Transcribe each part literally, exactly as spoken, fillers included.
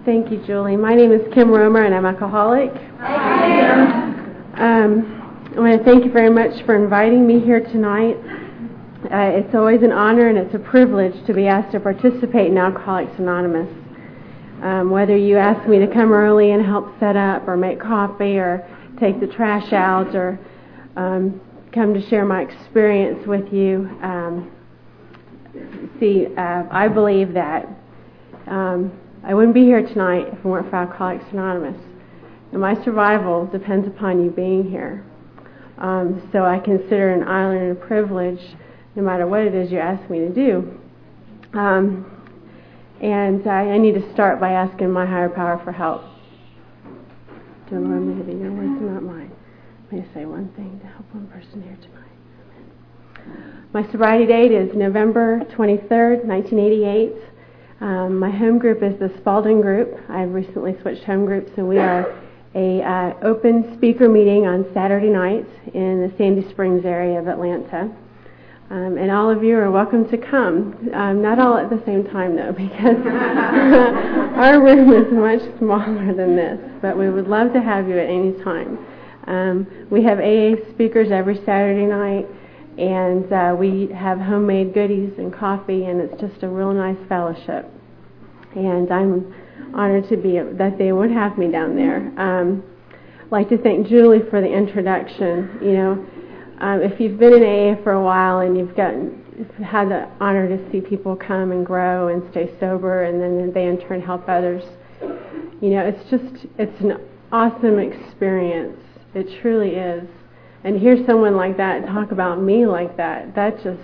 Thank you, Julie. My name is Kim Romer, and I'm an alcoholic. Hi, um, I want to thank you very much for inviting me here tonight. Uh, it's always an honor and it's a privilege to be asked to participate in Alcoholics Anonymous. Um, whether you ask me to come early and help set up or make coffee or take the trash out or um, come to share my experience with you, um, see, uh, I believe that um, I wouldn't be here tonight if it weren't for Alcoholics Anonymous. And my survival depends upon you being here. Um, so I consider an honor and a privilege no matter what it is you ask me to do. Um, and uh, I need to start by asking my higher power for help. Dear Lord, may it be your words and not mine. May I say one thing to help one person here tonight. Amen. My sobriety date is November twenty-third, nineteen eighty-eight. Um, my home group is the Spalding Group. I've recently switched home groups, and we are a uh, open speaker meeting on Saturday nights in the Sandy Springs area of Atlanta. Um, and all of you are welcome to come. Um, not all at the same time, though, because our room is much smaller than this. But we would love to have you at any time. Um, we have A A speakers every Saturday night, and uh, we have homemade goodies and coffee, and it's just a real nice fellowship. And I'm honored to be that they would have me down there. Um, I'd like to thank Julie for the introduction. You know, um, if you've been in A A for a while and you've gotten had the honor to see people come and grow and stay sober, and then they in turn help others, you know, it's just it's an awesome experience. It truly is. And to hear someone like that talk about me like that, that just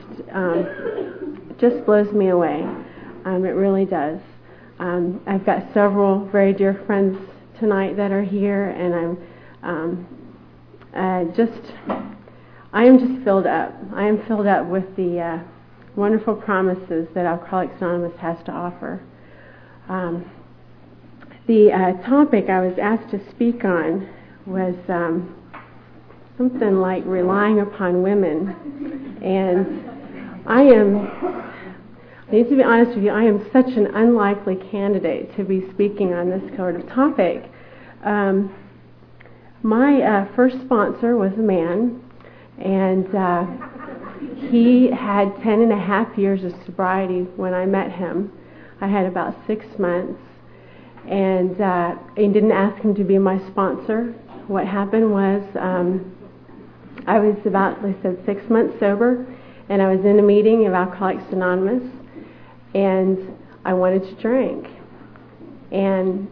um, just blows me away. Um, it really does. Um, I've got several very dear friends tonight that are here, and I'm um, uh, just, I am just filled up. I am filled up with the uh, wonderful promises that Alcoholics Anonymous has to offer. Um, the uh, topic I was asked to speak on was um, something like relying upon women, and I am. I need to be honest with you, I am such an unlikely candidate to be speaking on this sort of topic. Um, my uh, first sponsor was a man, and uh, he had ten and a half years of sobriety when I met him. I had about six months, and uh, I didn't ask him to be my sponsor. What happened was um, I was about, like I said, six months sober, and I was in a meeting of Alcoholics Anonymous, and I wanted to drink, and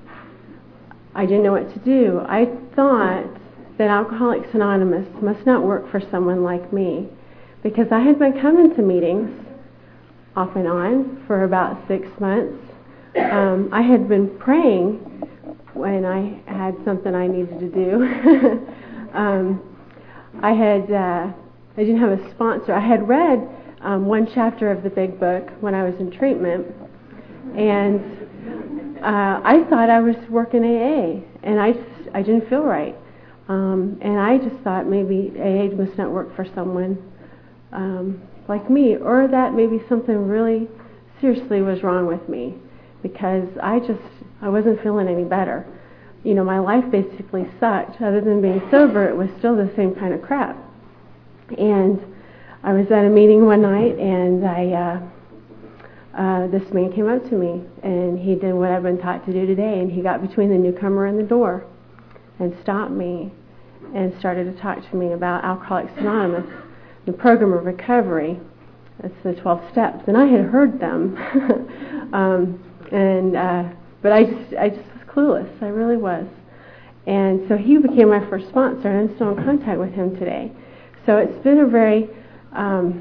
I didn't know what to do. I thought that Alcoholics Anonymous must not work for someone like me, because I had been coming to meetings off and on for about six months. Um, I had been praying when I had something I needed to do. um, I had uh, I didn't have a sponsor. I had read Um, one chapter of the big book when I was in treatment, and uh, I thought I was working A A, and I just, I didn't feel right, um, and I just thought maybe A A must not work for someone um, like me, or that maybe something really seriously was wrong with me, because I just I wasn't feeling any better. You know, my life basically sucked. Other than being sober, it was still the same kind of crap, and I was at a meeting one night, and I, uh, uh, this man came up to me, and he did what I've been taught to do today, and he got between the newcomer and the door and stopped me and started to talk to me about Alcoholics Anonymous, the program of recovery. That's the twelve steps, and I had heard them, um, and uh, but I just, I just was clueless. I really was. And so he became my first sponsor, and I'm still in contact with him today. So it's been a very Um,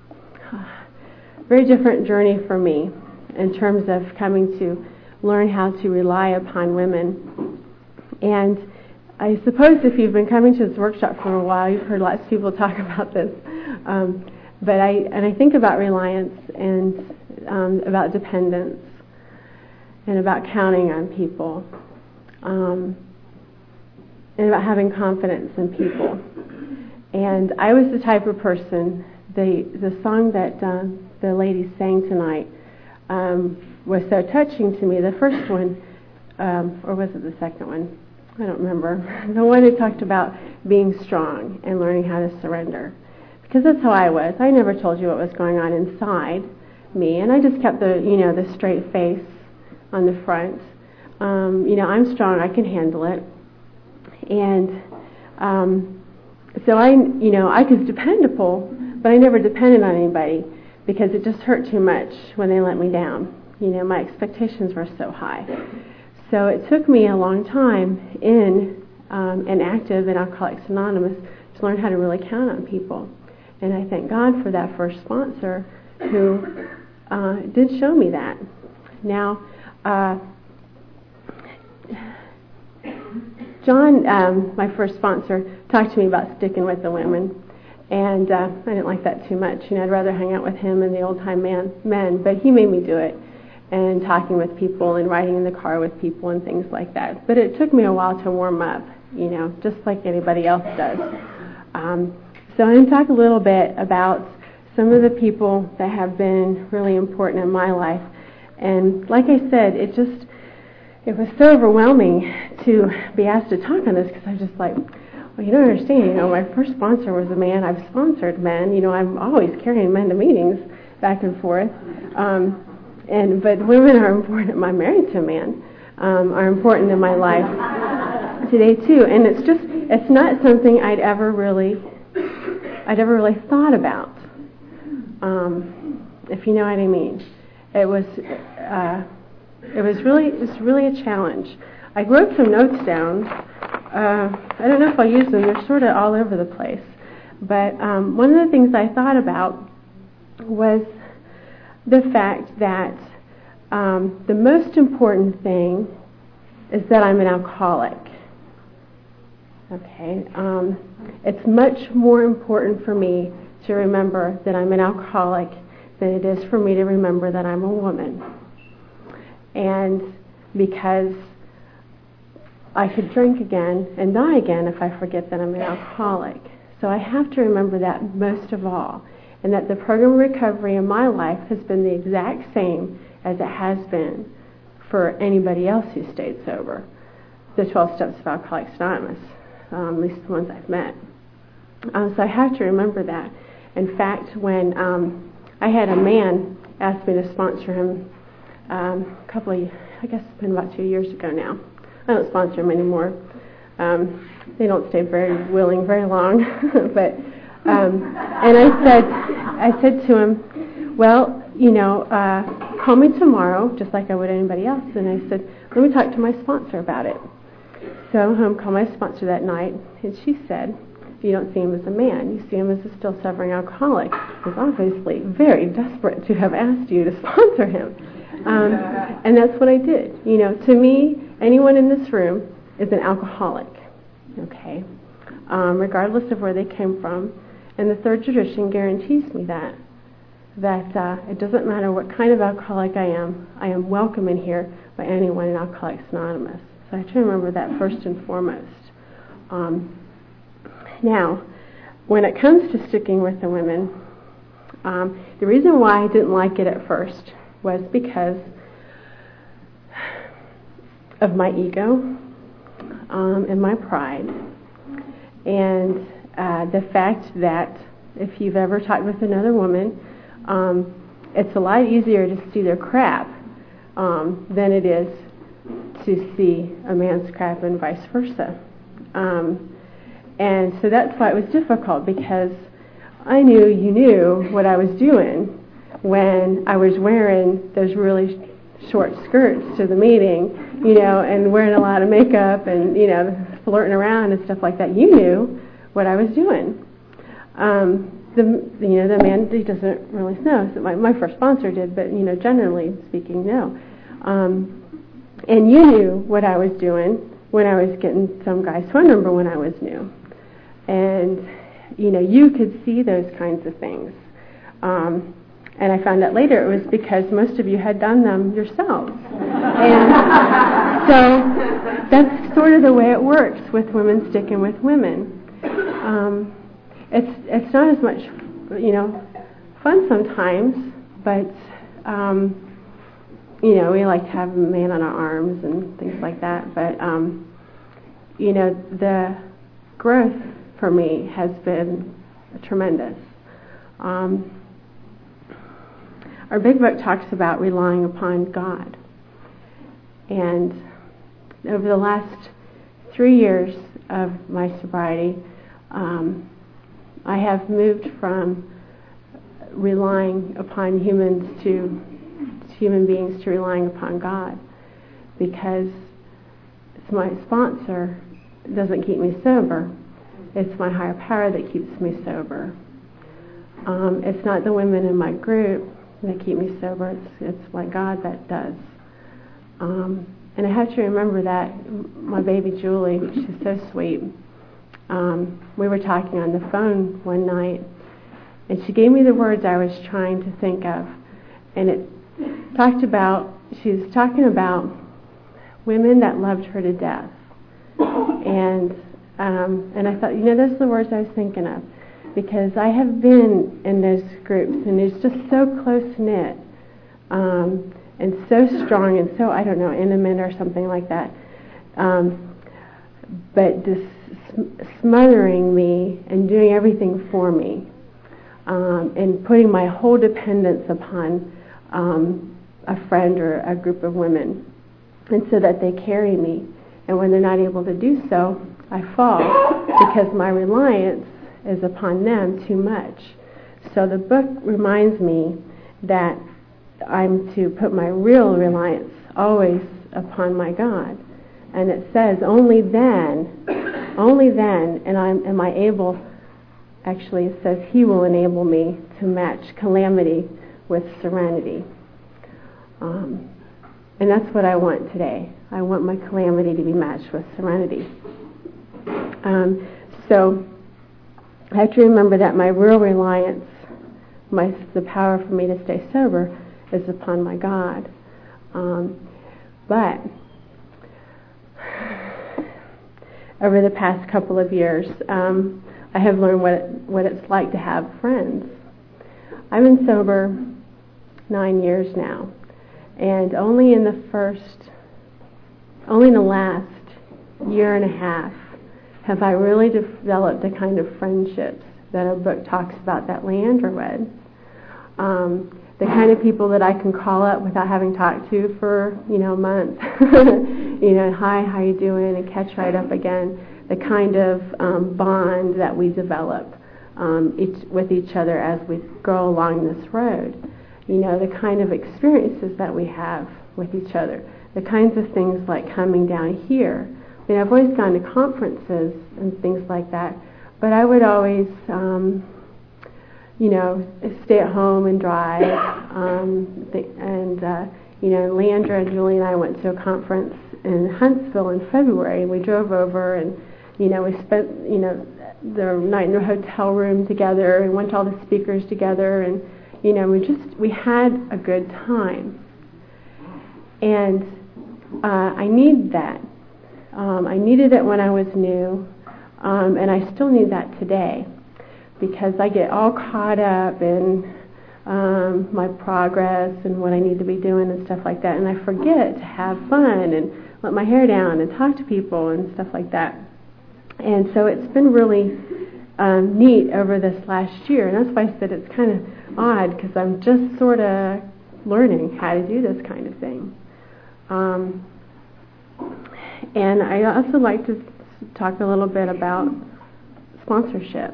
very different journey for me in terms of coming to learn how to rely upon women. And I suppose if you've been coming to this workshop for a while, you've heard lots of people talk about this. Um, but I and I think about reliance and um, about dependence and about counting on people um, and about having confidence in people. And I was the type of person, the the song that uh, the ladies sang tonight um, was so touching to me. The first one, um, or was it the second one? I don't remember. The one who talked about being strong and learning how to surrender. Because that's how I was. I never told you what was going on inside me, and I just kept the, you know, the straight face on the front. Um, you know, I'm strong. I can handle it. And um, so I, you know, I was dependable, but I never depended on anybody because it just hurt too much when they let me down. You know, my expectations were so high. So it took me a long time in um, and active in Alcoholics Anonymous to learn how to really count on people. And I thank God for that first sponsor who uh, did show me that. Now, uh, John, um, my first sponsor, talked to me about sticking with the women. And uh, I didn't like that too much. You know, I'd rather hang out with him and the old-time man, men, but he made me do it. And talking with people and riding in the car with people and things like that. But it took me a while to warm up, you know, just like anybody else does. Um, so I'm going to talk a little bit about some of the people that have been really important in my life. And like I said, it just, it was so overwhelming to be asked to talk on this because I was just like, well, you don't understand, you know, my first sponsor was a man. I've sponsored men. You know, I'm always carrying men to meetings back and forth. Um, And but women are important. I'm married to a man. Um, are important in my life today too. And it's just it's not something I'd ever really I'd ever really thought about. Um, if you know what I mean, it was uh, it was really it was really a challenge. I wrote some notes down. Uh, I don't know if I'll use them. They're sort of all over the place. But um, one of the things I thought about was the fact that um, the most important thing is that I'm an alcoholic. Okay, um, it's much more important for me to remember that I'm an alcoholic than it is for me to remember that I'm a woman. And because I could drink again and die again if I forget that I'm an alcoholic. So I have to remember that most of all. And that the program of recovery in my life has been the exact same as it has been for anybody else who stayed sober. The twelve Steps of Alcoholics Anonymous, um, at least the ones I've met. Um, so I have to remember that. In fact, when um, I had a man ask me to sponsor him um, a couple of, I guess it's been about two years ago now. I don't sponsor him anymore. Um, they don't stay very willing very long, but. Um, and I said, I said to him, well, you know, uh, call me tomorrow, just like I would anybody else. And I said, let me talk to my sponsor about it. So I went home, called my sponsor that night, and she said, you don't see him as a man. You see him as a still suffering alcoholic. He's obviously very desperate to have asked you to sponsor him. Um, and that's what I did. You know, to me, anyone in this room is an alcoholic, okay, um, regardless of where they came from. And the third tradition guarantees me that, that uh, it doesn't matter what kind of alcoholic I am, I am welcome in here by anyone in Alcoholics Anonymous. So I try to remember that first and foremost. Um, now, when it comes to sticking with the women, um, the reason why I didn't like it at first was because of my ego um, and my pride. And Uh, the fact that if you've ever talked with another woman, um, it's a lot easier to see their crap um, than it is to see a man's crap and vice versa. Um, and so that's why it was difficult, because I knew you knew what I was doing when I was wearing those really short skirts to the meeting, you know, and wearing a lot of makeup and, you know, flirting around and stuff like that. You knew what I was doing. Um, the you know the man, he doesn't really know. So my my first sponsor did, but you know generally speaking, no. Um, and you knew what I was doing when I was getting some guy's phone number when I was new, and you know you could see those kinds of things. Um, and I found out later it was because most of you had done them yourselves. And so that's sort of the way it works with women sticking with women. Um, it's it's not as much, you know, fun sometimes, but um, you know, we like to have a man on our arms and things like that. But, um, you know, the growth for me has been tremendous. Um, our big book talks about relying upon God. And over the last three years of my sobriety, um, I have moved from relying upon humans to human beings to relying upon God, because it's my sponsor doesn't keep me sober. It's my higher power that keeps me sober. Um, it's not the women in my group that keep me sober. It's it's my God that does. Um, and I have to remember that my baby Julie, she's so sweet. Um, we were talking on the phone one night, and she gave me the words I was trying to think of, and it talked about, she was talking about women that loved her to death. And um, and I thought, you know, those are the words I was thinking of, because I have been in those groups, and it's just so close-knit um, and so strong and so, I don't know, intimate or something like that. Um, but just smothering me and doing everything for me, um, and putting my whole dependence upon um, a friend or a group of women, and so that they carry me. And when they're not able to do so, I fall because my reliance is upon them too much. So the book reminds me that I'm to put my real reliance always upon my God. And it says, only then, only then, and I'm, am I able, actually it says, He will enable me to match calamity with serenity. Um, and that's what I want today. I want my calamity to be matched with serenity. Um, so I have to remember that my real reliance, my the power for me to stay sober, is upon my God. Um, but over the past couple of years, um, I have learned what it, what it's like to have friends. I've been sober nine years now, and only in the first, only in the last year and a half have I really developed the kind of friendships that our book talks about that Leandra read. Um, the kind of people that I can call up without having talked to for, you know, months. you know, hi, how you doing? And catch right up again. The kind of um, bond that we develop um, each, with each other as we go along this road. You know, the kind of experiences that we have with each other. The kinds of things like coming down here. I mean, I've always gone to conferences and things like that, but I would always, um, you know, stay at home and drive. Um, th- and, uh, you know, Leandra and Julie and I went to a conference in Huntsville in February. We drove over and, you know, we spent, you know, the night in a hotel room together and went to all the speakers together. And, you know, we just, we had a good time. And uh, I need that. Um, I needed it when I was new, um, and I still need that today, because I get all caught up in um, my progress and what I need to be doing and stuff like that, and I forget to have fun and let my hair down and talk to people and stuff like that. And so it's been really um, neat over this last year, and that's why I said it's kind of odd, because I'm just sort of learning how to do this kind of thing. Um, And I also like to talk a little bit about sponsorship.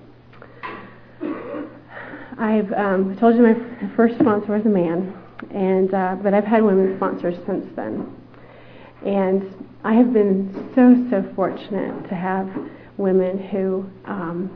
I've um, told you my first sponsor was a man, and uh, but I've had women sponsors since then. And I have been so, so fortunate to have women who um,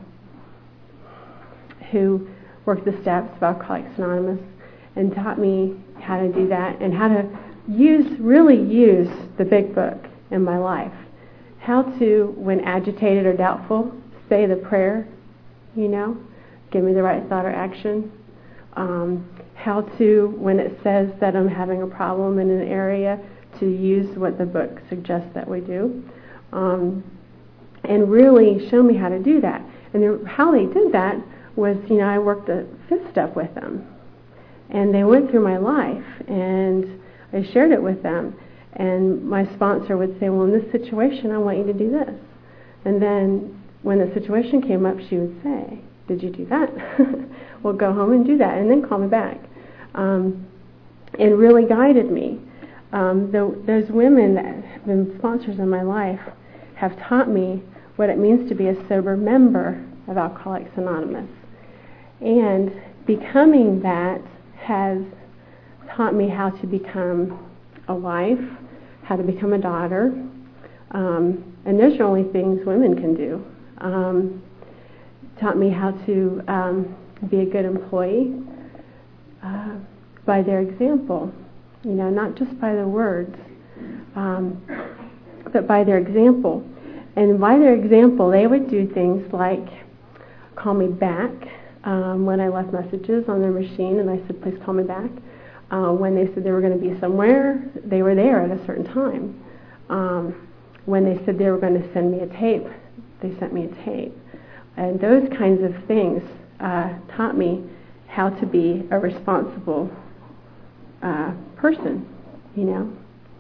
who worked the steps of Alcoholics Anonymous and taught me how to do that and how to use, really use the big book in my life. How to, when agitated or doubtful, say the prayer, you know, give me the right thought or action. Um, how to, when it says that I'm having a problem in an area, to use what the book suggests that we do. Um, and really show me how to do that. And the, how they did that was, you know, I worked the fifth step with them. And they went through my life. And I shared it with them. And my sponsor would say, well, in this situation, I want you to do this. And then when the situation came up, she would say, did you do that? Well, go home and do that, and then call me back. Um, it really guided me. Um, the, those women that have been sponsors in my life have taught me what it means to be a sober member of Alcoholics Anonymous. And becoming that has taught me how to become a wife, how to become a daughter, um, and those are only things women can do. Um, taught me how to um, be a good employee uh, by their example, you know, not just by their words, um, but by their example. And by their example, they would do things like call me back um, when I left messages on their machine, and I said, please call me back. Uh, when they said they were going to be somewhere, they were there at a certain time. Um, when they said they were going to send me a tape, they sent me a tape. And those kinds of things uh, taught me how to be a responsible uh, person, you know.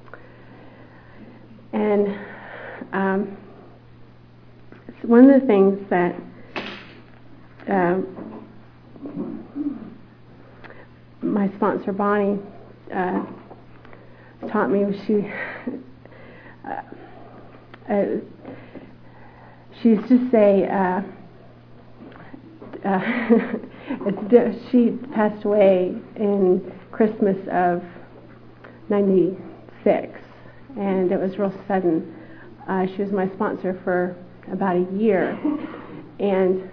And um, one of the things that uh, my sponsor Bonnie uh, taught me was she uh, uh, she used to say uh, uh, it's, she passed away in Christmas of ninety-six, and it was real sudden. Uh, she was my sponsor for about a year, and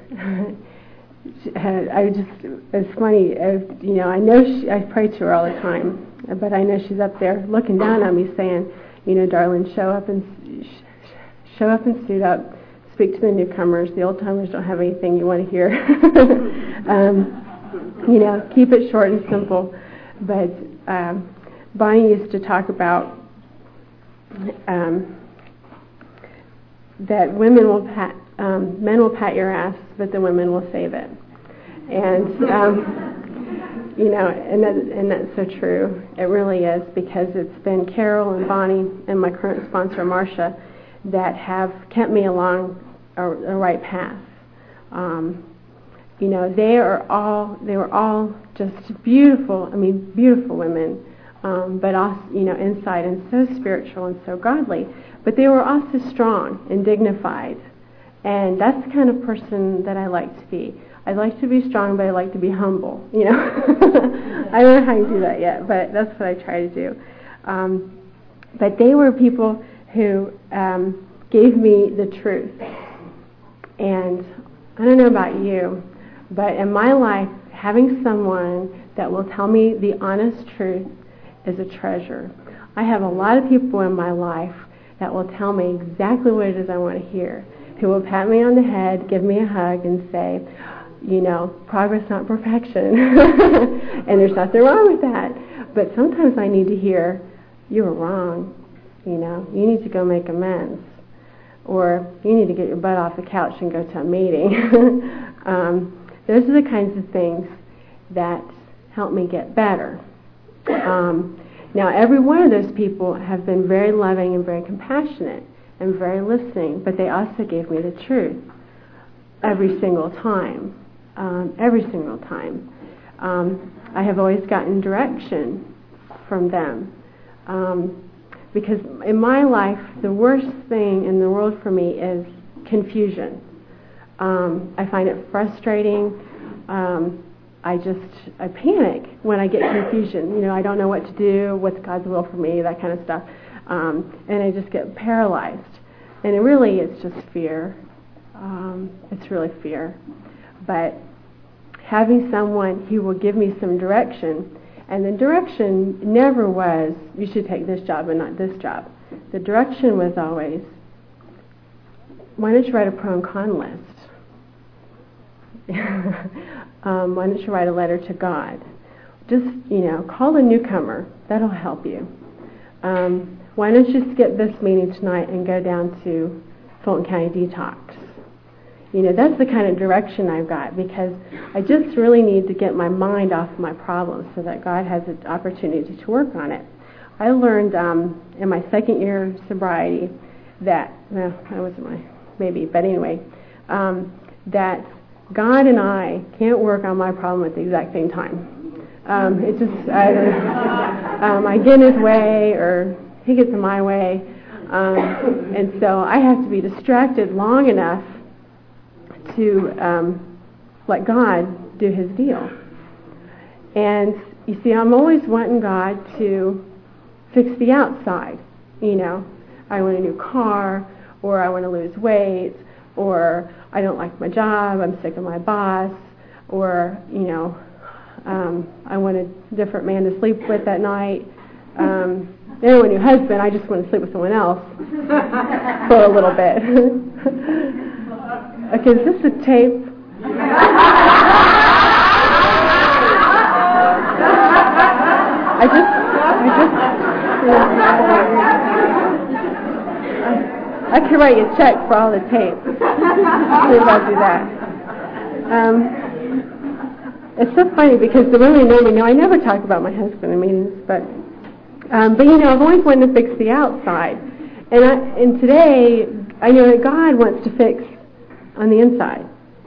I just, it's funny, uh, you know, I know she, I pray to her all the time, but I know she's up there looking down on me saying, you know, darling, show up and sh- show up and suit up, speak to the newcomers. The old timers don't have anything you want to hear. um, you know, keep it short and simple. But um, Bonnie used to talk about um, that women will pat, um, men will pat your ass, but the women will save it. And um, you know, and that, and that's so true. It really is, because it's been Carol and Bonnie and my current sponsor Marcia that have kept me along a, a right path. Um, you know, they are all they were all just beautiful. I mean, beautiful women, um, but also, you know, inside and so spiritual and so godly. But they were also strong and dignified, and that's the kind of person that I like to be. I like to be strong, but I like to be humble. You know, I don't know how you do that yet, but that's what I try to do. Um, but they were people who um, gave me the truth, and I don't know about you, but in my life, having someone that will tell me the honest truth is a treasure. I have a lot of people in my life that will tell me exactly what it is I want to hear, who will pat me on the head, give me a hug, and say, you know, progress, not perfection. And there's nothing wrong with that. But sometimes I need to hear, you were wrong. You know, you need to go make amends. Or you need to get your butt off the couch and go to a meeting. um, those are the kinds of things that help me get better. Um, now, every one of those people have been very loving and very compassionate and very listening, but they also gave me the truth every single time. Um, every single time. Um, I have always gotten direction from them. Um, because in my life, the worst thing in the world for me is confusion. Um, I find it frustrating. Um, I just, I panic when I get confusion. You know, I don't know what to do, what's God's will for me, that kind of stuff. Um, and I just get paralyzed. And it really, it's just fear. Um, it's really fear. But having someone who will give me some direction, and the direction never was, you should take this job and not this job. The direction was always, why don't you write a pro and con list? um, why don't you write a letter to God? Just, you know, call a newcomer. That'll help you. Um, why don't you skip this meeting tonight and go down to Fulton County Detox? You know, that's the kind of direction I've got, because I just really need to get my mind off my problems so that God has an opportunity to work on it. I learned um, in my second year of sobriety that, well, that wasn't my, maybe, but anyway, um, that God and I can't work on my problem at the exact same time. Um, it just, either um, I get in his way or he gets in my way. Um, and so I have to be distracted long enough to um, let God do his deal. And you see, I'm always wanting God to fix the outside. You know, I want a new car, or I want to lose weight, or I don't like my job, I'm sick of my boss, or, you know, um, I want a different man to sleep with at night. Um, then I want a new husband, I just want to sleep with someone else for a little bit. Okay, is this a tape? I just, I just, yeah. I could write you a check for all the tape. See if I'll do that. Um, it's so funny because the women know me know I never talk about my husband in meetings, but, um, but you know, I've always wanted to fix the outside, and I, and today I know that God wants to fix on the inside,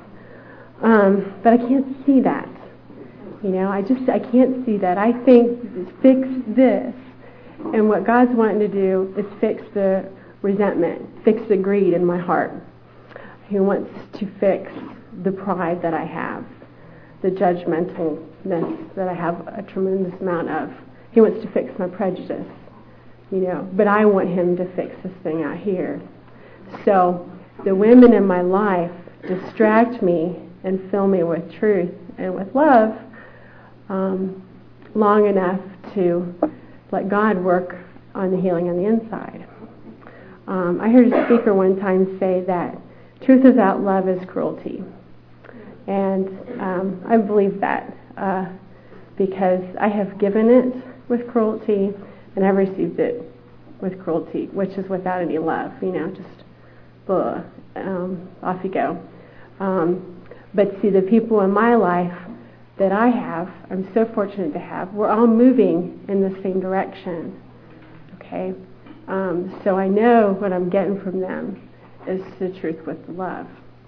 um, but I can't see that. You know, I just, I can't see that. I think fix this. And what God's wanting to do is fix the resentment, fix the greed in my heart. He wants to fix the pride that I have, the judgmentalness that I have a tremendous amount of. He wants to fix my prejudice, you know, but I want him to fix this thing out here. So the women in my life distract me and fill me with truth and with love, Um, long enough to let God work on the healing on the inside. Um, I heard a speaker one time say that truth without love is cruelty. And um, I believe that uh, because I have given it with cruelty and I've received it with cruelty, which is without any love, you know, just blah, um, off you go. Um, but see, the people in my life that I have, I'm so fortunate to have, we're all moving in the same direction, okay? Um, so I know what I'm getting from them is the truth with the love.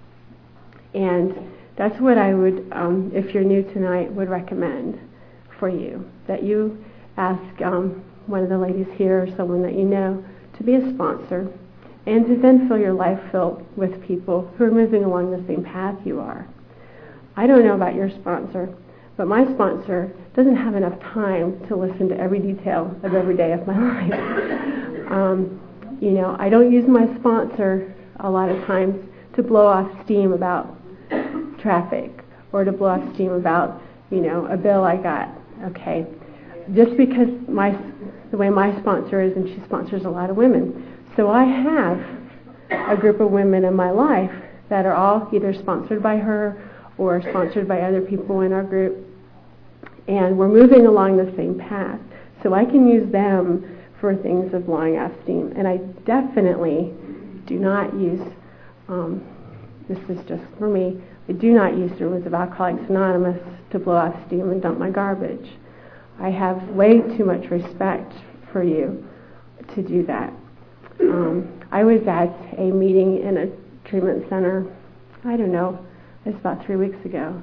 And that's what I would, um, if you're new tonight, would recommend for you, that you ask um, one of the ladies here or someone that you know to be a sponsor and to then fill your life filled with people who are moving along the same path you are. I don't know about your sponsor, but my sponsor doesn't have enough time to listen to every detail of every day of my life. um, you know, I don't use my sponsor a lot of times to blow off steam about traffic or to blow off steam about, you know, a bill I got. Okay, just because my the way my sponsor is, and she sponsors a lot of women, so I have a group of women in my life that are all either sponsored by her or sponsored by other people in our group, and we're moving along the same path. So I can use them for things of blowing off steam. And I definitely do not use, um, this is just for me, I do not use the rules of Alcoholics Anonymous to blow off steam and dump my garbage. I have way too much respect for you to do that. Um, I was at a meeting in a treatment center, I don't know, it was about three weeks ago.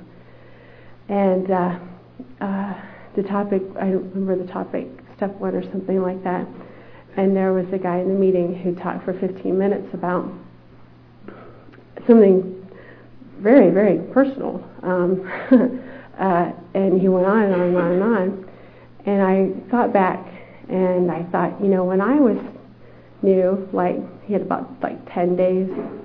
And uh, uh, the topic, I don't remember the topic, step one or something like that. And there was a guy in the meeting who talked for fifteen minutes about something very, very personal. Um, uh, and he went on and on and on and on. And I thought back and I thought, you know, when I was new, like he had about like ten days,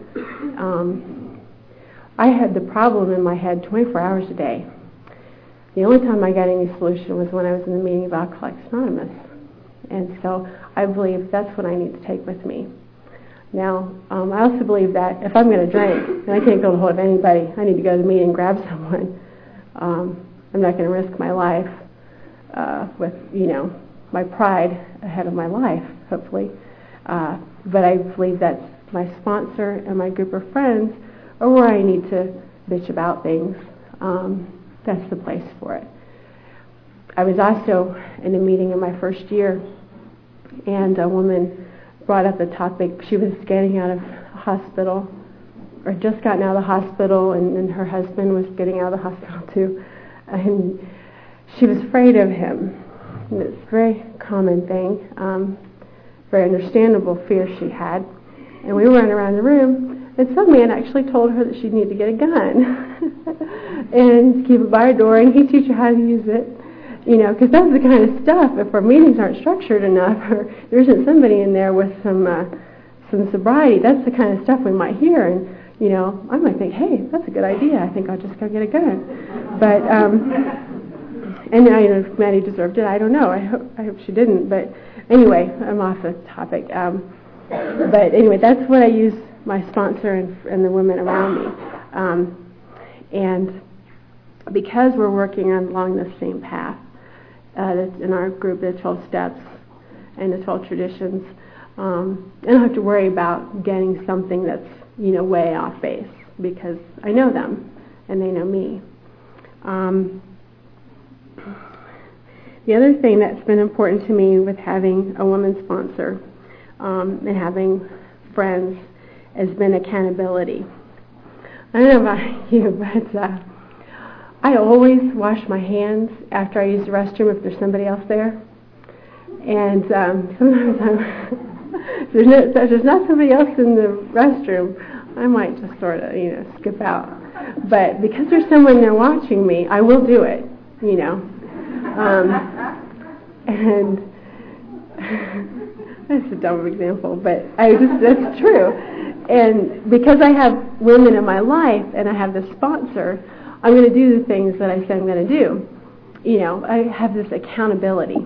um, I had the problem in my head twenty-four hours a day. The only time I got any solution was when I was in the meeting of Alcoholics Anonymous. And so I believe that's what I need to take with me. Now, um, I also believe that if I'm going to drink, and I can't get a hold of anybody, I need to go to the meeting and grab someone. Um, I'm not going to risk my life uh, with, you know, my pride ahead of my life, hopefully. Uh, but I believe that my sponsor and my group of friends are where I need to bitch about things. Um, that's the place for it. I was also in a meeting in my first year and a woman brought up the topic. She was getting out of a hospital, or just gotten out of the hospital, and, and her husband was getting out of the hospital too, and she was afraid of him. And it's a very common thing, um, very understandable fear she had. And we were running around the room, and some man actually told her that she'd need to get a gun and keep it by her door, and he'd teach her how to use it. You know, because that's the kind of stuff, if our meetings aren't structured enough, or there isn't somebody in there with some uh, some sobriety, that's the kind of stuff we might hear. And, you know, I might think, hey, that's a good idea. I think I'll just go get a gun. But, um, and I, you know, if Maddie deserved it, I don't know. I hope, I hope she didn't. But anyway, I'm off the topic. Um, but anyway, that's what I use my sponsor and, and the women around me. Um, and because we're working on, along the same path, uh, that's in our group, the twelve steps and the twelve traditions, um, I don't have to worry about getting something that's, you know, way off base, because I know them and they know me. Um, the other thing that's been important to me with having a woman sponsor um, and having friends has been accountability. I don't know about you, but uh, I always wash my hands after I use the restroom if there's somebody else there. And um, sometimes I'm if, there's no, if there's not somebody else in the restroom, I might just sort of, you know, skip out. But because there's someone there watching me, I will do it, you know. Um, and that's a dumb example, but I just that's true. And because I have women in my life and I have this sponsor, I'm going to do the things that I say I'm going to do. You know, I have this accountability.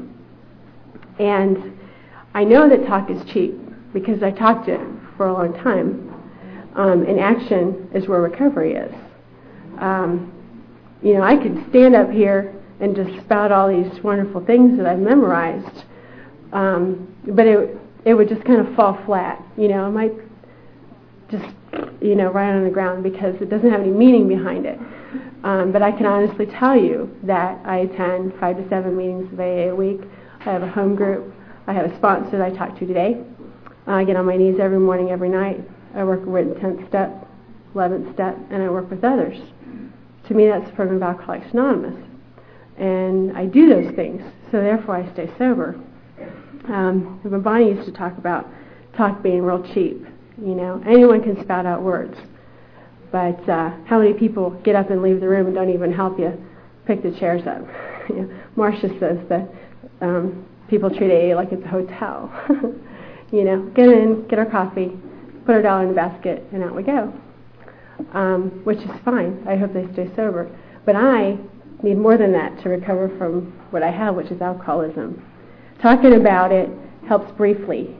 And I know that talk is cheap because I talked it for a long time. Um, and action is where recovery is. Um, you know, I could stand up here and just spout all these wonderful things that I've memorized, um, but it it would just kind of fall flat. You know, it might just, you know, right on the ground because it doesn't have any meaning behind it. Um, but I can honestly tell you that I attend five to seven meetings of A A a week. I have a home group. I have a sponsor that I talk to today. I get on my knees every morning, every night. I work with the tenth step, eleventh step, and I work with others. To me, that's the program of Alcoholics Anonymous. And I do those things, so therefore I stay sober. Um, when Bonnie used to talk about talk being real cheap, you know, anyone can spout out words. But uh, how many people get up and leave the room and don't even help you pick the chairs up? You know, Marcia says that um, people treat A A like it's a hotel. You know, get in, get our coffee, put our dollar in the basket, and out we go. Um, which is fine. I hope they stay sober. But I need more than that to recover from what I have, which is alcoholism. Talking about it helps briefly,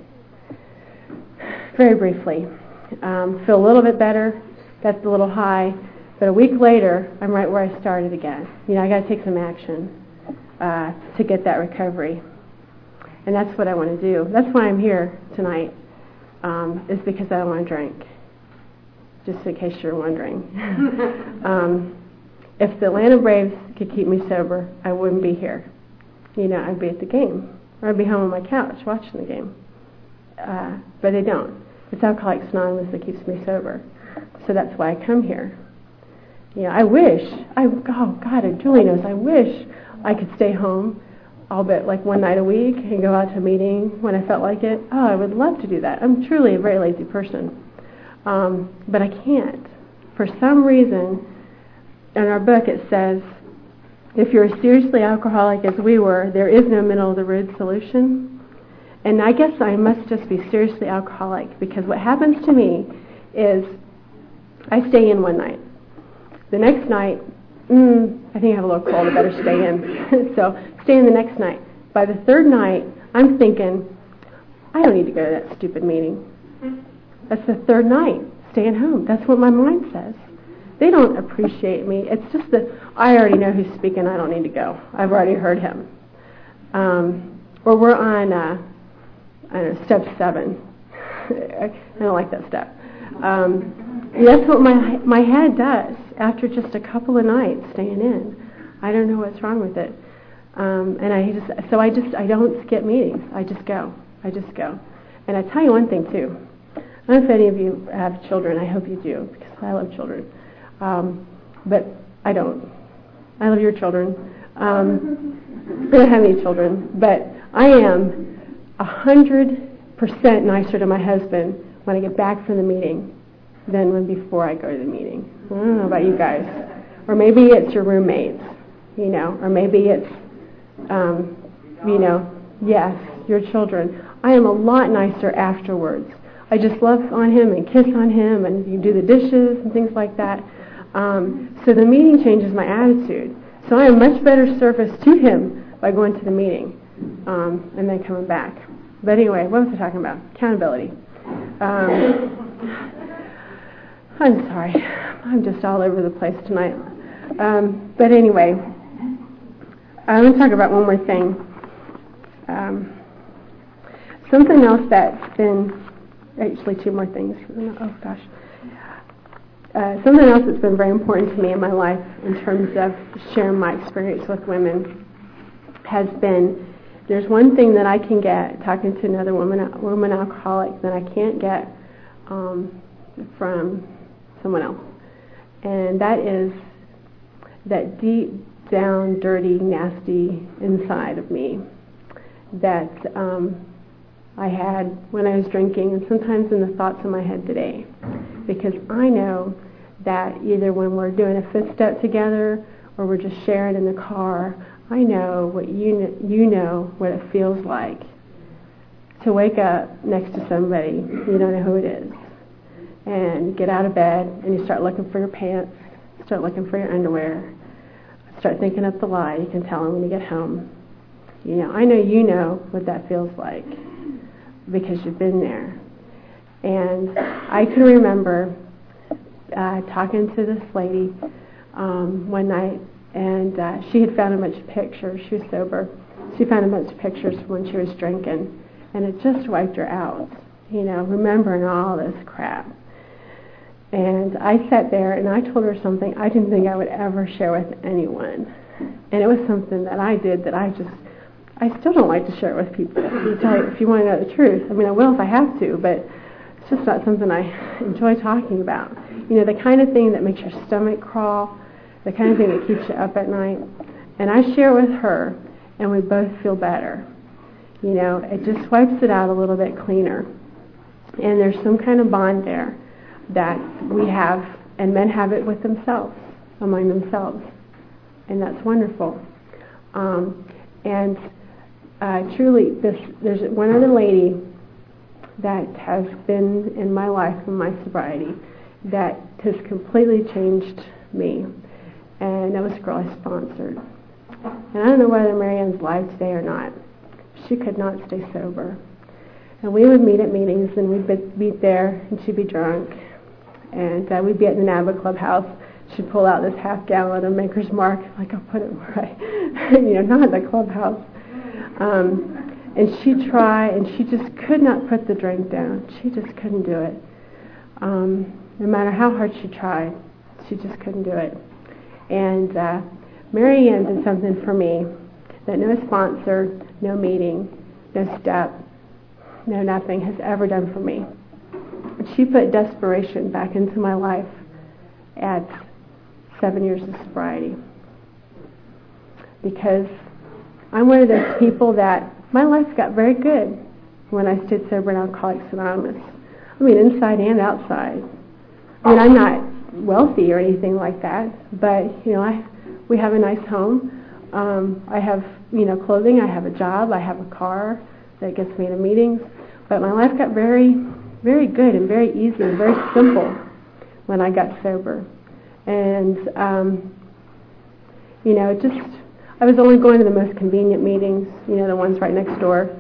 very briefly. Um, feel a little bit better, that's a little high, but a week later, I'm right where I started again. You know, I got to take some action uh, to get that recovery. And that's what I want to do. That's why I'm here tonight, um, is because I don't want to drink, just in case you're wondering. um, if the Atlanta Braves could keep me sober, I wouldn't be here. You know, I'd be at the game, or I'd be home on my couch watching the game. Uh, but they don't. It's Alcoholics Anonymous that keeps me sober. So that's why I come here. You know, I wish, I, oh God, and Julie knows, I wish I could stay home, all but like one night a week, and go out to a meeting when I felt like it. Oh, I would love to do that. I'm truly a very lazy person. Um, but I can't. For some reason, in our book it says, if you're as seriously alcoholic as we were, there is no middle of the road solution. And I guess I must just be seriously alcoholic, because what happens to me is I stay in one night. The next night, mm, I think I have a little cold, I better stay in. So stay in the next night. By the third night, I'm thinking, I don't need to go to that stupid meeting. That's the third night, staying home. That's what my mind says. They don't appreciate me. It's just that I already know who's speaking. I don't need to go. I've already heard him. Um, or we're on, uh, I don't know, step seven. I don't like that step. Um, that's what my my head does after just a couple of nights staying in. I don't know what's wrong with it. Um, and I just so I just I don't skip meetings. I just go. I just go. And I tell you one thing, too. I don't know if any of you have children. I hope you do, because I love children. Um, but I don't. I love your children. Um, I don't have any children. But I am a hundred percent nicer to my husband when I get back from the meeting than when before I go to the meeting. I don't know about you guys. Or maybe it's your roommates, you know, or maybe it's, um, you know, yes, your children. I am a lot nicer afterwards. I just love on him and kiss on him, and you do the dishes and things like that. Um, so the meeting changes my attitude. So I am much better service to him by going to the meeting um, and then coming back. But anyway, what was I talking about? Accountability. Um, I'm sorry. I'm just all over the place tonight. Um, but anyway, I want to talk about one more thing. Um, something else that's been, actually two more things. Oh, gosh. Uh, something else that's been very important to me in my life in terms of sharing my experience with women has been, there's one thing that I can get talking to another woman, woman alcoholic that I can't get um, from someone else. And that is that deep down, dirty, nasty inside of me that um, I had when I was drinking, and sometimes in the thoughts in my head today. Because I know that either when we're doing a fifth step together or we're just sharing in the car, I know what you know, you know what it feels like to wake up next to somebody, you don't know who it is, and get out of bed and you start looking for your pants, start looking for your underwear, start thinking up the lie. You can tell them when you get home. You know, I know you know what that feels like because you've been there. And I can remember uh, talking to this lady um, one night, and uh, she had found a bunch of pictures. She was sober. She found a bunch of pictures from when she was drinking, and it just wiped her out, you know, remembering all this crap. And I sat there, and I told her something I didn't think I would ever share with anyone. And it was something that I did that I just, I still don't like to share it with people. If you, if you want to know the truth, I mean, I will if I have to, but it's just not something I enjoy talking about. You know, the kind of thing that makes your stomach crawl, the kind of thing that keeps you up at night. And I share with her, and we both feel better. You know, it just wipes it out a little bit cleaner. And there's some kind of bond there that we have, and men have it with themselves, among themselves. And that's wonderful. Um, and uh, truly, this, there's one other lady that has been in my life, in my sobriety, that has completely changed me. And that was a girl I sponsored. And I don't know whether Marianne's alive today or not. She could not stay sober. And we would meet at meetings, and we'd be, meet there, and she'd be drunk. And uh, we'd be at the NABA clubhouse. She'd pull out this half gallon of Maker's Mark, like, I'll put it right, you know, not the clubhouse. Um, and she'd try, and she just could not put the drink down. She just couldn't do it. Um, no matter how hard she tried, she just couldn't do it. And uh, Marianne did something for me that no sponsor, no meeting, no step, no nothing has ever done for me. She put desperation back into my life at seven years of sobriety. Because I'm one of those people that my life got very good when I stayed sober in Alcoholics Anonymous. I mean, inside and outside. I mean, I'm not wealthy or anything like that, but, you know, I we have a nice home. Um, I have, you know, clothing. I have a job. I have a car that gets me to meetings. But my life got very, very good and very easy and very simple when I got sober. And, um, you know, just, I was only going to the most convenient meetings, you know, the ones right next door.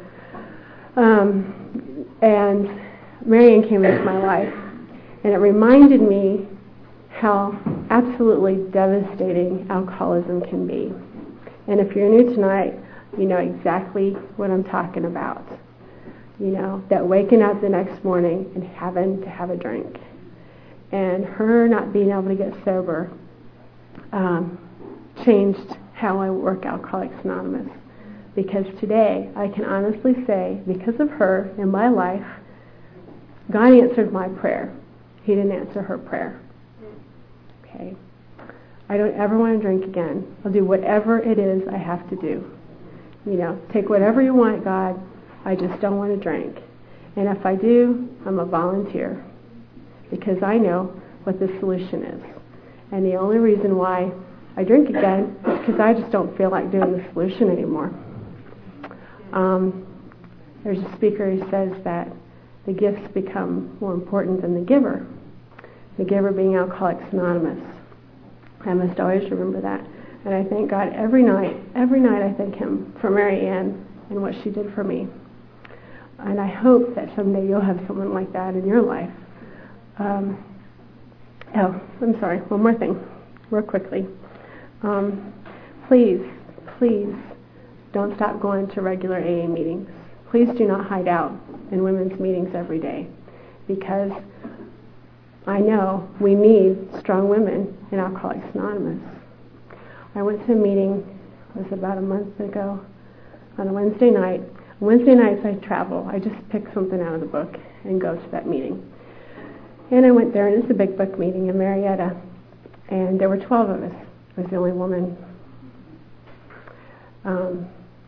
Um, and Marianne came into my life, and it reminded me how absolutely devastating alcoholism can be. And if you're new tonight, you know exactly what I'm talking about. You know, that waking up the next morning and having to have a drink. And her not being able to get sober um, changed how I work Alcoholics Anonymous. Because today, I can honestly say, because of her in my life, God answered my prayer. He didn't answer her prayer. Okay? I don't ever want to drink again. I'll do whatever it is I have to do. You know, take whatever you want, God. I just don't want to drink. And if I do, I'm a volunteer. Because I know what the solution is. And the only reason why I drink again is because I just don't feel like doing the solution anymore. Um, there's a speaker who says that the gifts become more important than the giver. The giver being Alcoholics Anonymous. I must always remember that. And I thank God every night, every night I thank Him for Mary Ann and what she did for me. And I hope that someday you'll have someone like that in your life. Um, oh, I'm sorry, one more thing, real quickly. Um, please, please don't stop going to regular A A meetings. Please do not hide out in women's meetings every day, because I know we need strong women in Alcoholics Anonymous. I went to a meeting, it was about a month ago, on a Wednesday night. Wednesday nights I travel. I just pick something out of the book and go to that meeting. And I went there, and it's a big book meeting in Marietta, and there were twelve of us. I was the only woman. Um,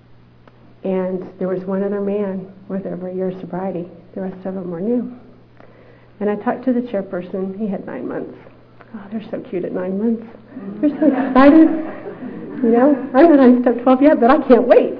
and there was one other man with over a year's sobriety. The rest of them were new. And I talked to the chairperson. He had nine months. Oh, they're so cute at nine months. They're so excited. You know, I'm not on step twelve yet, but I can't wait.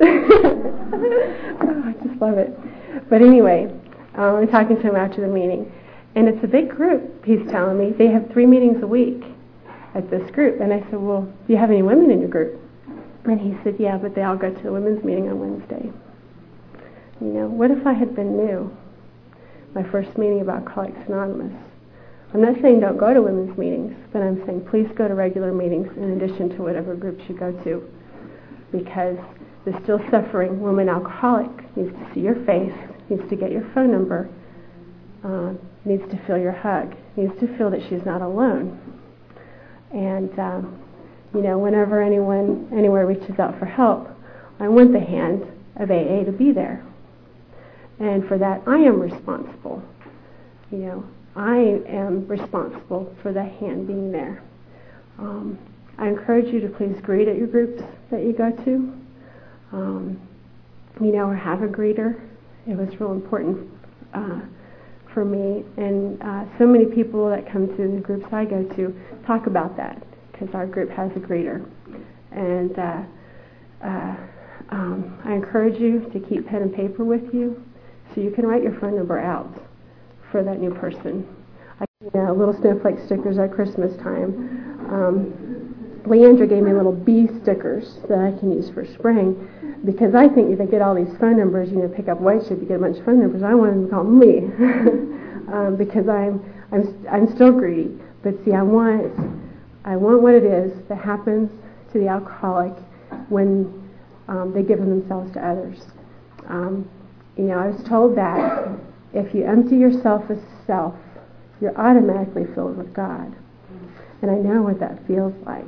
Oh, I just love it. But anyway, um, I'm talking to him after the meeting. And it's a big group, he's telling me. They have three meetings a week at this group. And I said, well, do you have any women in your group? And he said, yeah, but they all go to the women's meeting on Wednesday. You know, what if I had been new? My first meeting about Alcoholics Anonymous. I'm not saying don't go to women's meetings, but I'm saying please go to regular meetings in addition to whatever groups you go to. Because the still suffering woman alcoholic needs to see your face, needs to get your phone number, uh, needs to feel your hug, needs to feel that she's not alone. And, um, you know, whenever anyone anywhere reaches out for help, I want the hand of A A to be there. And for that, I am responsible. You know, I am responsible for the hand being there. Um, I encourage you to please greet at your groups that you go to. Um, you know, or have a greeter. It was real important uh, for me. And uh, so many people that come to the groups I go to talk about that, because our group has a greeter. And uh, uh, um, I encourage you to keep pen and paper with you so you can write your phone number out for that new person. I, you know, little snowflake stickers at Christmas time. Um, Leandra gave me little bee stickers that I can use for spring, because I think if they get all these phone numbers, you know, pick up White Ship, you get a bunch of phone numbers. I want them to call me um, because I'm I'm I'm still greedy. But see, I want I want what it is that happens to the alcoholic when um, they give themselves to others. Um, you know, I was told that if you empty yourself of self, you're automatically filled with God. And I know what that feels like.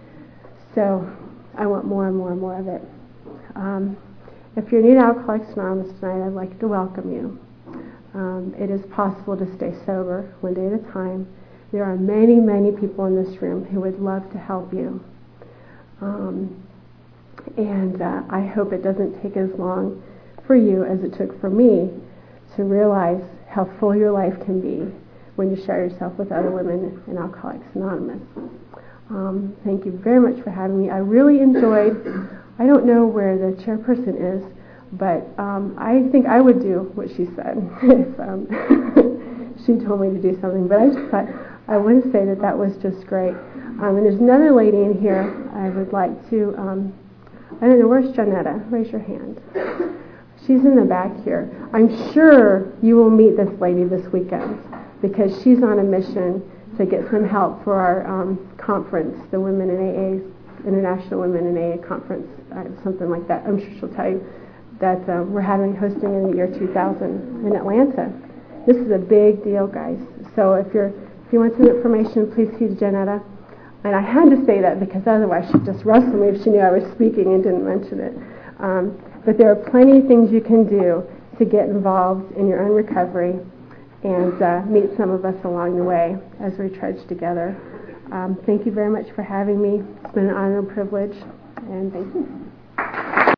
So I want more and more and more of it. Um, if you're new to Alcoholics Anonymous tonight, I'd like to welcome you. Um, it is possible to stay sober one day at a time. There are many, many people in this room who would love to help you. Um, and uh, I hope it doesn't take as long for you as it took for me to realize how full your life can be when you share yourself with other women in Alcoholics Anonymous. Um, thank you very much for having me. I really enjoyed, I don't know where the chairperson is, but um, I think I would do what she said if um, she told me to do something. But I just thought, I want to say that that was just great. Um, and there's another lady in here I would like to, um, I don't know, where's Janetta? Raise your hand. She's in the back here. I'm sure you will meet this lady this weekend, because she's on a mission to get some help for our um, conference, the Women in A A, International Women in A A Conference, uh, something like that. I'm sure she'll tell you that uh, we're having hosting in the year two thousand in Atlanta. This is a big deal, guys. So if you're if you want some information, please see Janetta. And I had to say that because otherwise she'd just wrestle me if she knew I was speaking and didn't mention it. Um, but there are plenty of things you can do to get involved in your own recovery and uh, meet some of us along the way as we trudge together. Um, thank you very much for having me. It's been an honor and privilege, and thank you.